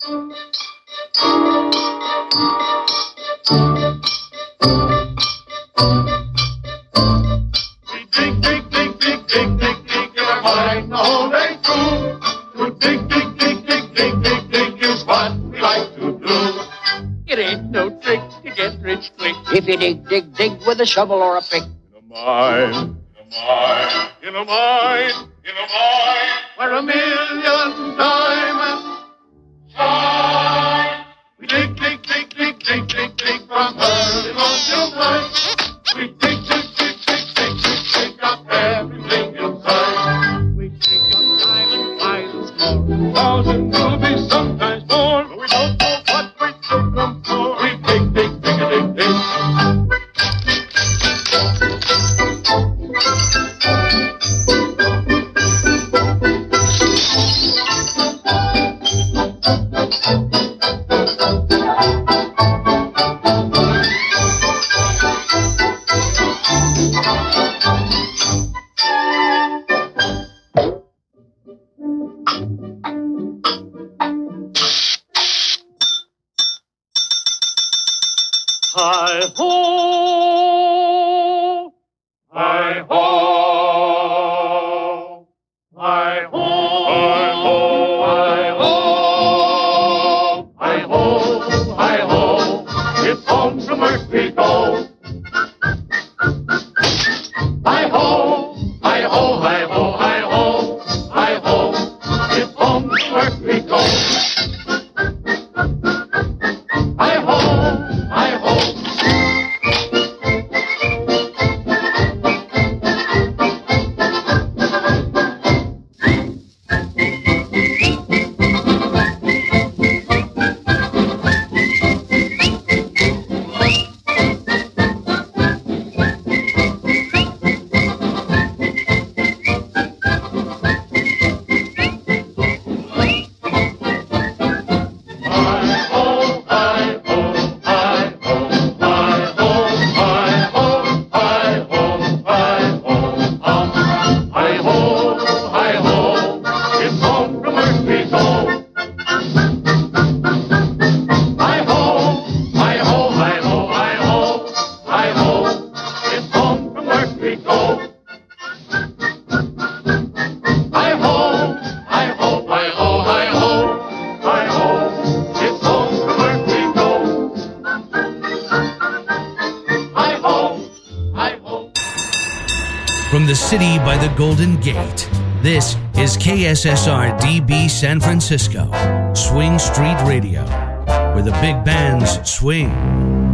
If you dig with a shovel or a pick. In a mine, where a million diamonds shine. We dig from early morn till night. We dig up everything inside. We dig up diamond files more. 1,000 rubies, sometimes more. But we don't know what we took them for. We dig. Hi-ho, hi-ho, hi-ho, hi-ho, hi-ho, hi-ho, it's home from earth we go. Hi-ho, hi-ho, hi-ho, hi-ho, hi-ho, it's home from earth we go. Hi-ho, hi-ho. From the city by the Golden Gate, this is KSSR DB San Francisco, Swing Street Radio, where the big bands swing.